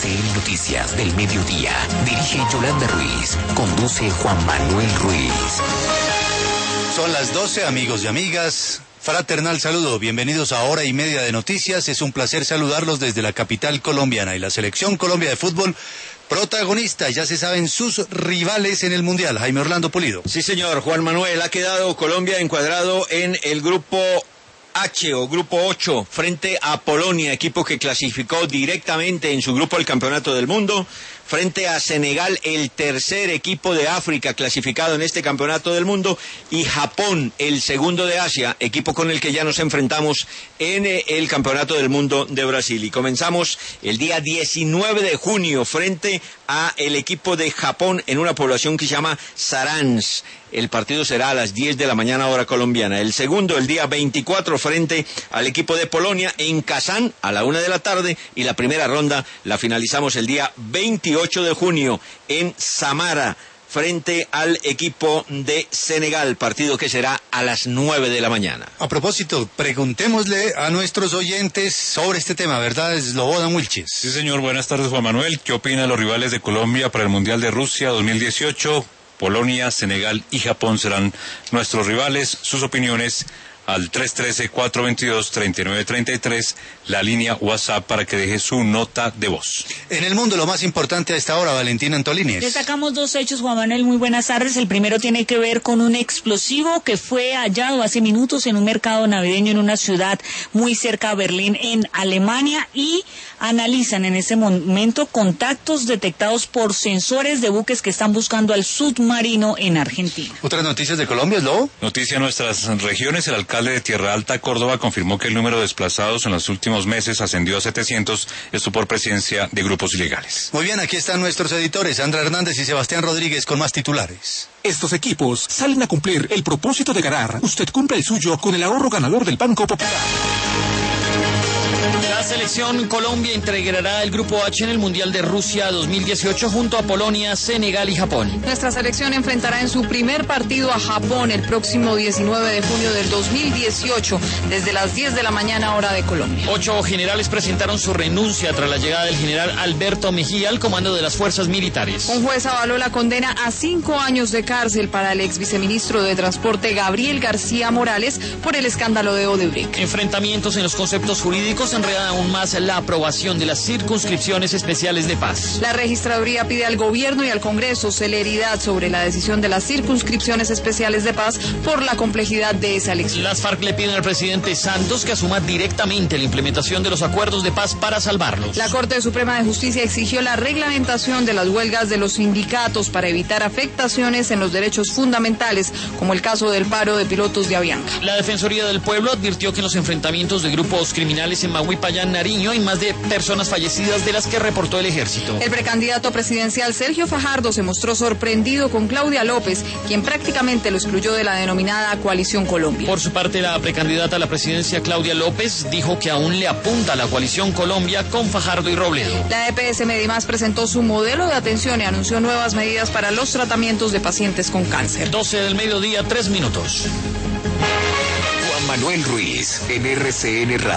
RCN Noticias del Mediodía. Dirige Yolanda Ruiz. Conduce Juan Manuel Ruiz. Son las 12, amigos y amigas. Fraternal saludo, bienvenidos a Hora y Media de Noticias. Es un placer saludarlos desde la capital colombiana y la Selección Colombia de Fútbol protagonista. Ya se saben sus rivales en el Mundial. Jaime Orlando Pulido. Sí, señor. Juan Manuel, ha quedado Colombia encuadrado en el grupo H o grupo 8 frente a Polonia, equipo que clasificó directamente en su grupo al Campeonato del Mundo, frente a Senegal, el tercer equipo de África clasificado en este Campeonato del Mundo, y Japón, el segundo de Asia, equipo con el que ya nos enfrentamos en el Campeonato del Mundo de Brasil. Y comenzamos el día 19 de junio frente a el equipo de Japón en una población que se llama Saransk. El partido será a las 10 de la mañana hora colombiana. El segundo, el día 24, frente al equipo de Polonia en Kazán a la 1 de la tarde. Y la primera ronda la finalizamos el día 28 de junio en Samara, frente al equipo de Senegal, partido que será a las 9 de la mañana. A propósito, preguntémosle a nuestros oyentes sobre este tema, ¿verdad, Slobodan Wilches? Sí, señor. Buenas tardes, Juan Manuel. ¿Qué opinan los rivales de Colombia para el Mundial de Rusia 2018? Polonia, Senegal y Japón serán nuestros rivales. Sus opiniones al 313-422-3933, la línea WhatsApp para que deje su nota de voz. En el mundo, lo más importante a esta hora, Valentina Antolínez. Destacamos dos hechos, Juan Manuel, muy buenas tardes. El primero tiene que ver con un explosivo que fue hallado hace minutos en un mercado navideño en una ciudad muy cerca a Berlín, en Alemania, y analizan en ese momento contactos detectados por sensores de buques que están buscando al submarino en Argentina. ¿Otras noticias de Colombia, Slobo? Noticia en nuestras regiones. El alcalde de Tierra Alta, Córdoba, confirmó que el número de desplazados en los últimos meses ascendió a 700, esto por presencia de grupos ilegales. Muy bien, aquí están nuestros editores, Sandra Hernández y Sebastián Rodríguez, con más titulares. Estos equipos salen a cumplir el propósito de ganar. Usted cumple el suyo con el ahorro ganador del Banco Popular. La selección Colombia integrará el Grupo H en el Mundial de Rusia 2018 junto a Polonia, Senegal y Japón. Nuestra selección enfrentará en su primer partido a Japón el próximo 19 de junio del 2018 desde las 10 de la mañana hora de Colombia. 8 generales presentaron su renuncia tras la llegada del general Alberto Mejía al comando de las fuerzas militares. Un juez avaló la condena a 5 años de cárcel para el ex viceministro de Transporte Gabriel García Morales por el escándalo de Odebrecht. Enfrentamientos en los conceptos jurídicos enredan aún más la aprobación de las circunscripciones especiales de paz. La registraduría pide al gobierno y al Congreso celeridad sobre la decisión de las circunscripciones especiales de paz por la complejidad de esa elección. Las FARC le piden al presidente Santos que asuma directamente la implementación de los acuerdos de paz para salvarlos. La Corte Suprema de Justicia exigió la reglamentación de las huelgas de los sindicatos para evitar afectaciones en los derechos fundamentales, como el caso del paro de pilotos de Avianca. La Defensoría del Pueblo advirtió que en los enfrentamientos de grupos criminales en Maguipayán, Nariño, hay más de personas fallecidas de las que reportó el ejército. El precandidato presidencial Sergio Fajardo se mostró sorprendido con Claudia López, quien prácticamente lo excluyó de la denominada Coalición Colombia. Por su parte, la precandidata a la presidencia, Claudia López, dijo que aún le apunta a la Coalición Colombia con Fajardo y Robledo. La EPS Medimás presentó su modelo de atención y anunció nuevas medidas para los tratamientos de pacientes con cáncer. 12 del mediodía, 3 minutos. Juan Manuel Ruiz, en RCN Radio.